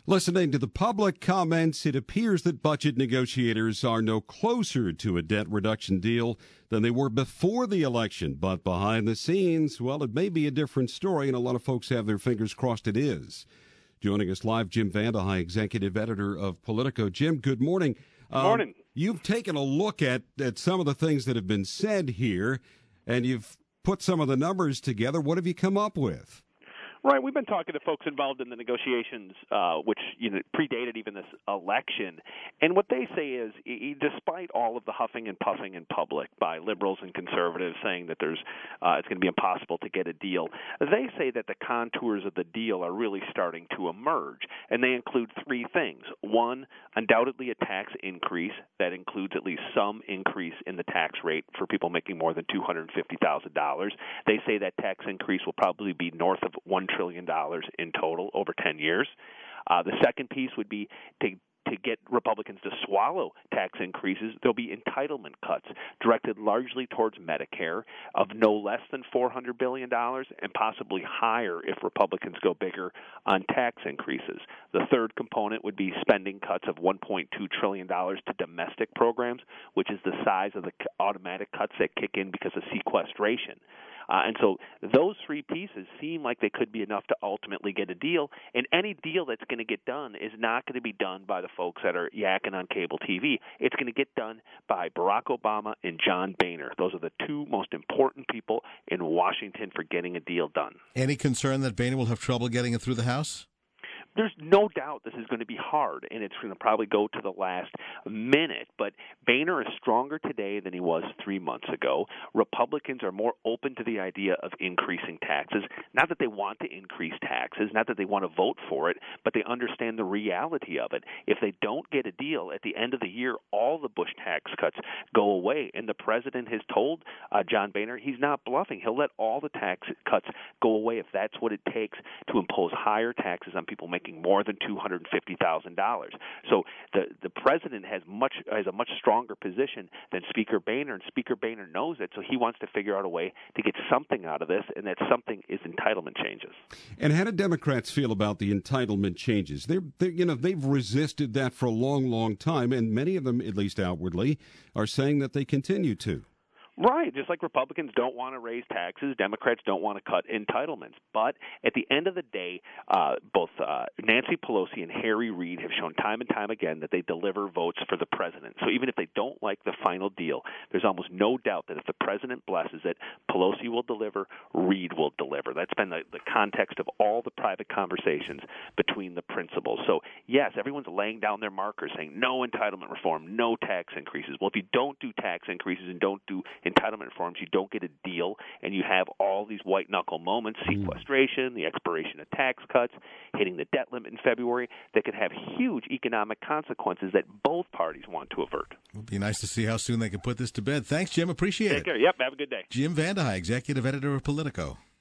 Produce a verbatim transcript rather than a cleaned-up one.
Listening to the public comments, it appears that budget negotiators are no closer to a debt reduction deal than they were before the election. But behind the scenes, well, it may be a different story, and a lot of folks have their fingers crossed it is. Joining us live, Jim Vandehei, executive editor of Politico. Jim, good morning. Good morning. Um, you've taken a look at, at some of the things that have been said here, and you've put some of the numbers together. What have you come up with? Right. We've been talking to folks involved in the negotiations, uh, which you know predated even this election. And what they say is, e- despite all of the huffing and puffing in public by liberals and conservatives saying that there's uh, it's going to be impossible to get a deal, they say that the contours of the deal are really starting to emerge. And they include three things. One, undoubtedly a tax increase that includes at least some increase in the tax rate for people making more than two hundred fifty thousand dollars. They say that tax increase will probably be north of one trillion dollars in total over ten years. Uh, the second piece would be to to get Republicans to swallow tax increases. There'll be entitlement cuts directed largely towards Medicare of no less than four hundred billion dollars and possibly higher if Republicans go bigger on tax increases. The third component would be spending cuts of one point two trillion dollars to domestic programs, which is the size of the automatic cuts that kick in because of sequestration. Uh, and so those three pieces seem like they could be enough to ultimately get a deal. And any deal that's going to get done is not going to be done by the folks that are yakking on cable T V. It's going to get done by Barack Obama and John Boehner. Those are the two most important people in Washington for getting a deal done. Any concern that Boehner will have trouble getting it through the House? There's no doubt this is going to be hard, and it's going to probably go to the last minute. But Boehner is stronger today than he was three months ago. Republicans are more open to the idea of increasing taxes. Not that they want to increase taxes, not that they want to vote for it, but they understand the reality of it. If they don't get a deal, at the end of the year, all the Bush tax cuts go away. And the president has told uh, John Boehner he's not bluffing. He'll let all the tax cuts go away if that's what it takes to impose higher taxes on people making more than two hundred fifty thousand dollars. So the the president has much has a much stronger position than Speaker Boehner, and Speaker Boehner knows it. So he wants to figure out a way to get something out of this, and that something is entitlement changes. And how do Democrats feel about the entitlement changes? They're, they're you know they've resisted that for a long, long time, and many of them, at least outwardly, are saying that they continue to. Right. Just like Republicans don't want to raise taxes, Democrats don't want to cut entitlements. But at the end of the day, uh, both uh, Nancy Pelosi and Harry Reid have shown time and time again that they deliver votes for the president. So even if they don't like the final deal, there's almost no doubt that if the president blesses it, Pelosi will deliver, Reid will deliver. That's been the, the context of all the private conversations between the principals. So, yes, everyone's laying down their markers saying no entitlement reform, no tax increases. Well, if you don't do tax increases and don't do entitlement reforms, you don't get a deal, and you have all these white-knuckle moments, sequestration, the expiration of tax cuts, hitting the debt limit in February, that could have huge economic consequences that both parties want to avert. It'll be nice to see how soon they can put this to bed. Thanks, Jim. Appreciate Take it. care. Yep, have a good day. Jim Vandehei, executive editor of Politico.